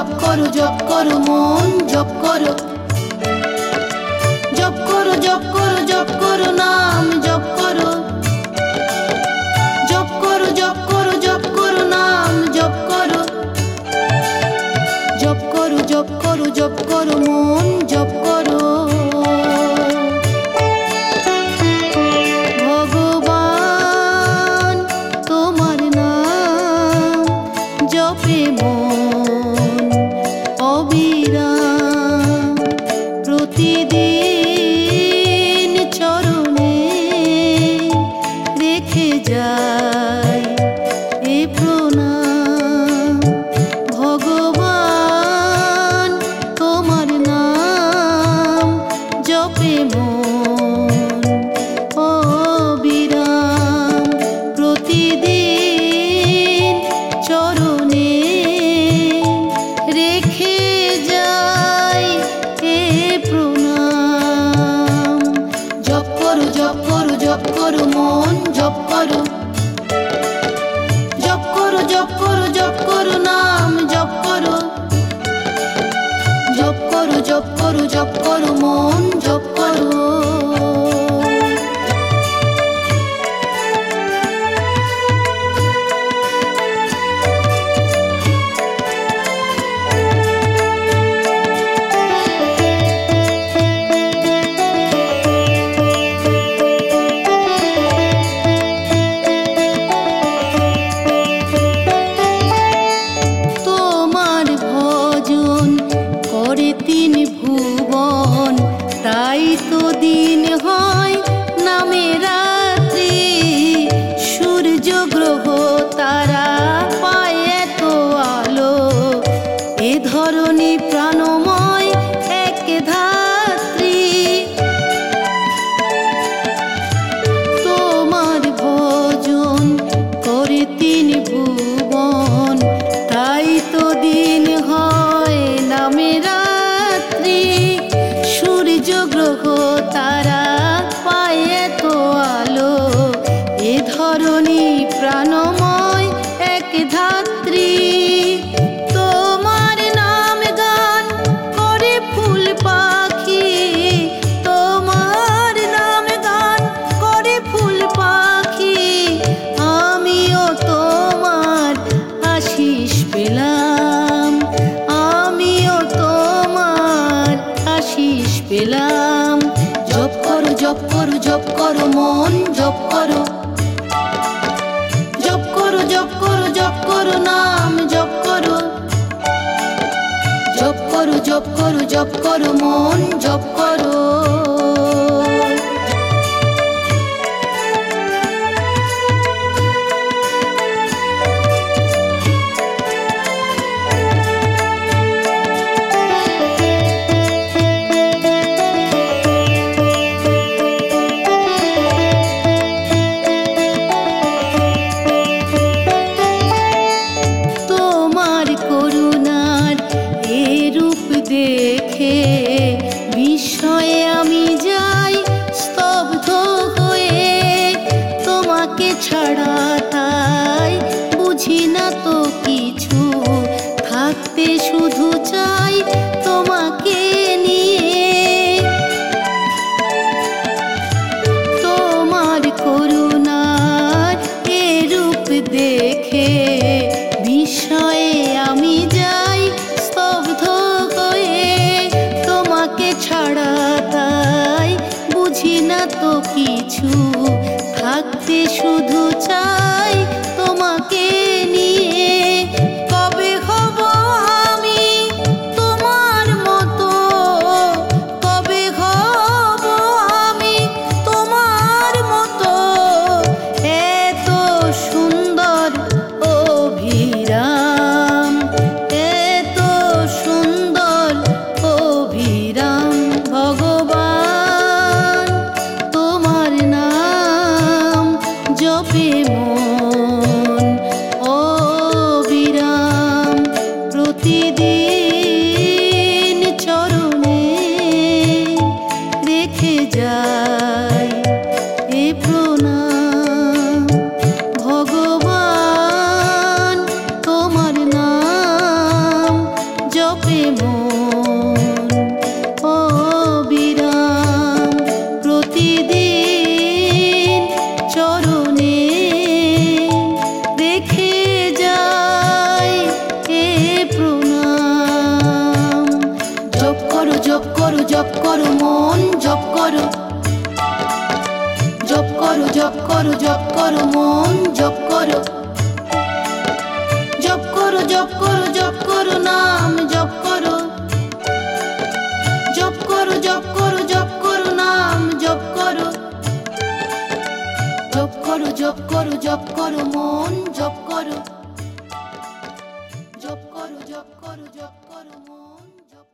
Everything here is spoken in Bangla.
জপ করো জপ করো মন জপ করো, জপ করো জপ করো জপ করো নাম জপ করো, জপ করো জপ করো জপ করো নাম জপ করো, জপ করো জপ করো জপ করো মন জপ করো। ভগবান তোমার নাম জপে মন অবিরাম, প্রতিদিন চরণে রেখে যায় এ প্রণাম। ভগবান তোমার নাম জপে মন অবিরাম, প্রতিদিন চরণে রেখে যায় এ প্রণাম। জপ করো জপ করো জপ করো মন জপ করো, জপ করো জপ করো জপ করো নাম জপ করো, জপ করো জপ করো জপ করো মন জপ করো। তোমার ভজন করে তিন ভুবন, তাই তো দিন হয় নামে রাত্রি, সূর্য গ্রহ তারা পায় এত আলো, এ ধরনী প্রাণময় এক ধাত্রী। তোমার ভজন করে তিন ভুবন, তাই তো দিন হয় নামে রাত্রি, সূর্য গ্রহ তারা পায় এত আলো, এ ধরনী প্রাণময় এক ধাত্রী। তোমার নাম গান করে ফুল পাখি, তোমার নাম গান করে ফুল পাখি, আমিও তোমার আশিস পেলাম, আমিও তোমার আশিস পেলাম। জপ করো জপ করো জপ করো মন জপ করো, জপ করো জপ করো জপ করো নাম জপ করো, জপ করো জপ করো জপ করো মন জপ করো। তোমার করুণার এ রূপ দেখে বিস্ময়ে আমি যাই স্তব্ধ হয়ে, তোমাকে ছাড়া তাই বুঝি না তো কিছু, থাকতে শুধু চাই তোমাকে নিয়ে। তোমার করুণার এ রূপ দেখে বিস্ময়ে আমি যাই স্তব্ধ হয়ে, তোমাকে ছাড়া তাই বুঝি না তো কিছু, থাকতে শুধু চাই তোমাকে নিয়ে। কবে হব আমি তোমার মতো, কবে হব আমি তোমার মতো, এত সুন্দর অভিরাম, এত সুন্দর অভিরাম। ভগবান তোমার নাম জপে জপ করু জপ করু মন জপ করু জপ করু জপ করু জপ করু মন জপ করু জপ করু জপ করু জপ করু নাম জপ করু জপ করু জপ করু জপ করু নাম জপ করু জপ করু জপ করু জপ করু মন জপ করু।